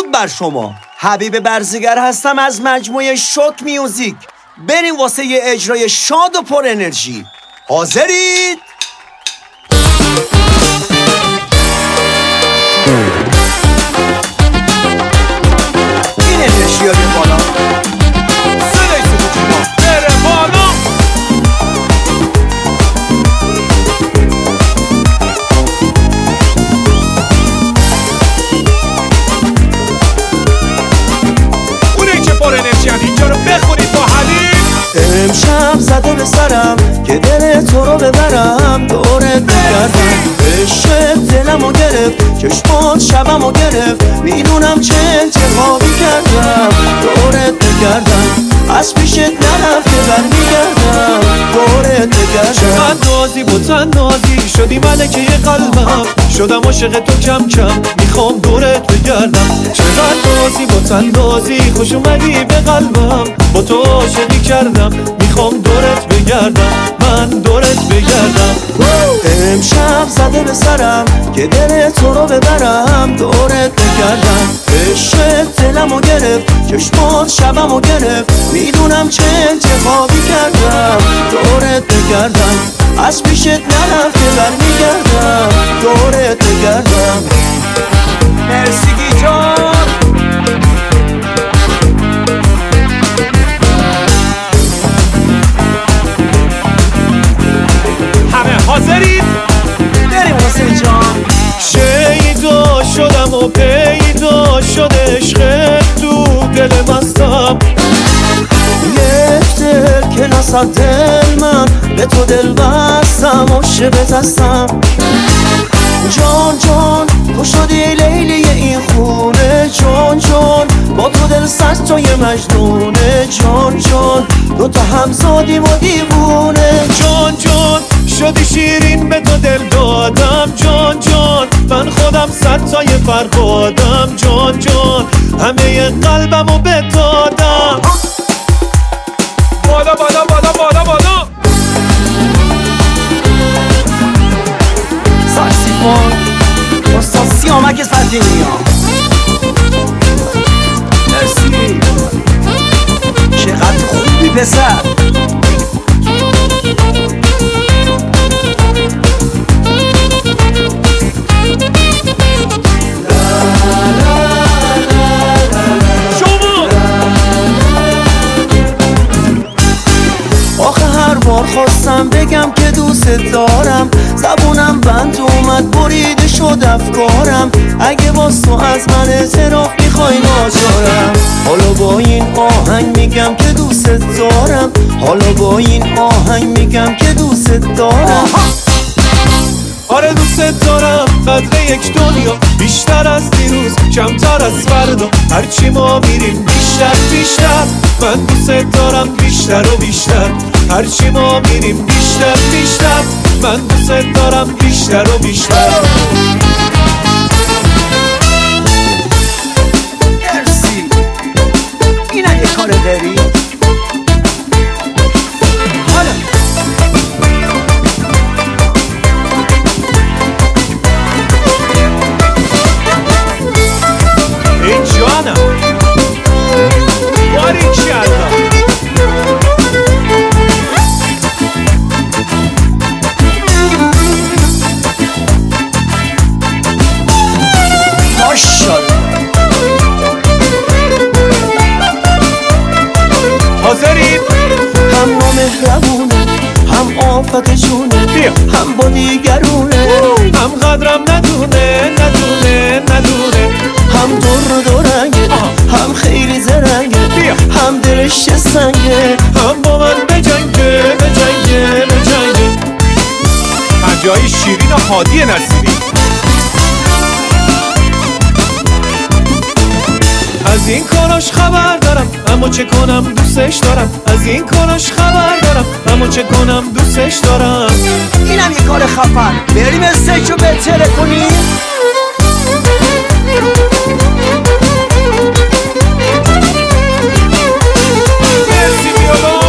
درود بر شما. حبیب برزگر هستم از مجموعه شوک میوزیک. بریم واسه یه اجرای شاد و پر انرژی. حاضرید؟ این انرژی ها بیم بالا. صدای سکوچی ما بره بالا. اونه که پر انرژی هم اینجا رو بخونید با حلیم. امشب زده به سرم که دل تو رو ببرم، دورت بگردم. عشق دلمو گرفت، چشمات شبمو گرفت، میدونم چه انتخابی کردم. دورت بگردم، از پیشت نرفته برمیگردم. دورت بگردم. من نازی با تنازی شدی ملکه قلبم، شدم عاشق تو کم کم، میخوام دورت بگردم. چقدر نازی با تنازی خوش اومدی به قلبم، با تو عاشقی کردم، میخوام دورت بگردم. من دورت بگردم. امشب زده به سرم که دل تو رو ببرم، دورت بگردم. عشق دلمو گرفت، چشمات شبمو گرفت، میدونم چه انتخابی کردم. دورت بگردم، از پیشت نرفته برمیگردم. دورت بگردم. مرسی گیتار. همه حاضرید؟ بریم حسین جان. شیدا شدم و پیدا شده عشق تو دل مستم. یک دل که نصد دل من به تو دل بستم، عاشقت هستم. جان جان تو شدی لیلی این خونه، جان جان با تو دل صد تای مجنونه. جان جان دو تا هم زادیم و دیوونه. جان جان شدی شیرین به تو دل دادم. جان جان من خودم صد تای فرهادم. جان جان همه قلبمو بدادم. بالا بالا بالا بالا بالا. ساکسیفون استاد سیامک سرجینی ها. مرسی. چقدر خوبی پسر. خواستم بگم که دوست دارم، زبونم بند اومد بریده شد افکارم. اگه باز تو از من اعتراف میخوای ناچارم. حالا با این آهنگ میگم که دوست دارم. حالا با این آهنگ میگم که دوست دارم. آره دوست دارم. قدر یک دنیا بیشتر از دیروز، کمتر از فردا. هرچی ما میریم بیشتر بیشتر. من دوست دارم بیشتر و بیشتر. هرچی ما میریم بیشتر بیشتر. من دوست دارم بیشتر و بیشتر. مرسی. این اگه کار داری حالا این جانم باری کردم. حاضرید؟ هم نامهربونه، هم آفت جونه، هم با دیگرونه، هم قدرم ندونه ندونه ندونه. هم دور رنگه، هم خیلی زرنگه، هم دلش سنگه، هم با من بجنگه بجنگه بجنگه. پنجه‌های شیرین و هادی نصیری. از این کاراش خبر دارم اما چه کنم دوستش دارم. از این کاراش خبر دارم اما چه کنم دوستش دارم. اینم یه کار خفن. بریم استیجو بهتره کنیم. مرسی بیالو.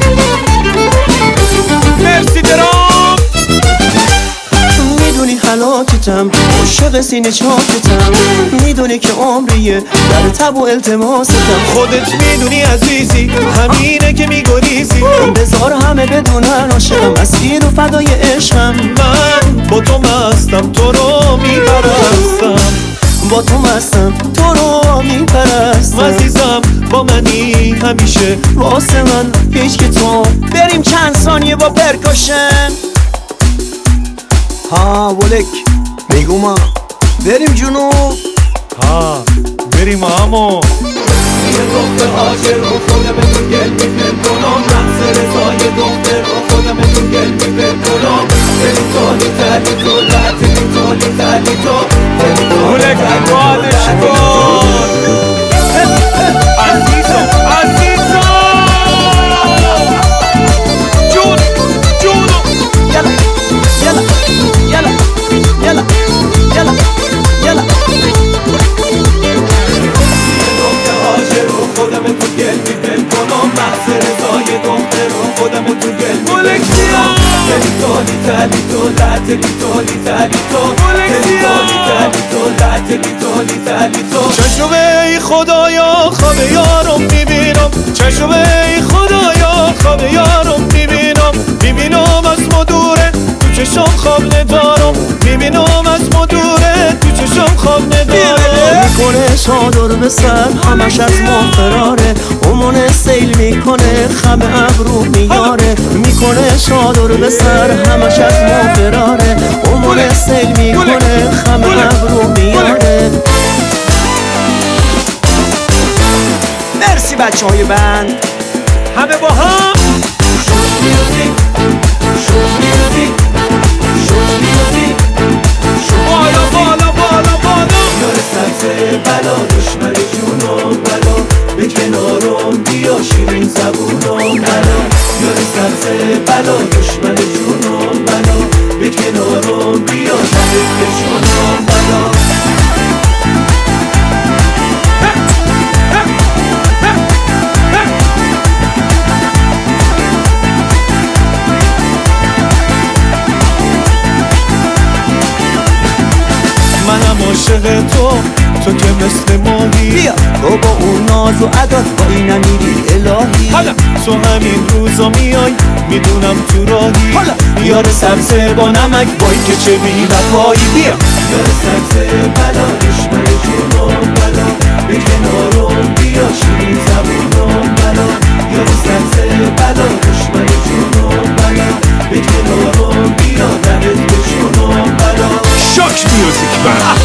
مرسی درام. میدونی حالا پاکتم، عاشق سینه چاکتم. میدونی که عمریه در تب و التماستم. خودت میدونی عزیزی، همینه که میگریزی. بذار همه بدونن عاشقم، اسیر و فدای عشقم. من با تو مستم، تو رو میپرستم. با تو مستم، تو رو میپرستم. عزیزم با منی همیشه، واسه من هیچ که تو. بریم چند ثانیه با پرکاشن. ها ولک میگو ما بریم جنوب. ها بریم امو یه دختر عاشق رو خودم تو گل میپر کنم. رمز رضای دختر رو خودم تو گل میپر کنم. دلی تالی تلی تو لطلی تالی تلی تو ولک بادش کن عزیزم عزیزم. جونو یلا یلا یلا یلا یلا یلا. خودم تو گل میپر کنم. محض رضای دختر رو خودم تو گل میپر کنم. تلی تالی تلی تو لطلی تالی تلی تو تلی تالی تلی تو لطلی تالی تلی تو. چشم ای خدایا خواب یارم میبینم. چشم ای خدایا خواب یارم میبینم. میبینم از مدوره تو چشم خواب ندارم. میبینم از مدوره تو چشم خواب ندارم. میکنه چادر به سر همش از ما فراره. امون سیل میکنه خم ابرو میاره. میکنه چادر به سر همش از ما فراره. امون سیل میکنه خم ابرو میاره. مرسی بچه های بند همه با هم. شوش میوزیک شوش میوزیک شوش میوزیک بالا بالا بالا بالا. یار سبز بلا دشمن جونم بلا به کنارم بیا شیرین زبونم بلا. یار سبز بلا دشمن جونم بلا به کنارم بیا دلت بشونم بلا. منم عاشق تو که مثل ماهی. بیا تو با اون ناز و عدات با این نمیری الهی. حالا تو همین روزا میای میدونم تو راهی. حالا یار سبز با نمک بای که چه بی وفایی. بیا یار سبز بلا دشمن جونم بلا به کنارم بیا شیرین زبونم بلا. یار سبز بلا دشمن جونم بلا به کنارم بیا دلت بشونم بلا. شاک میوزیک بند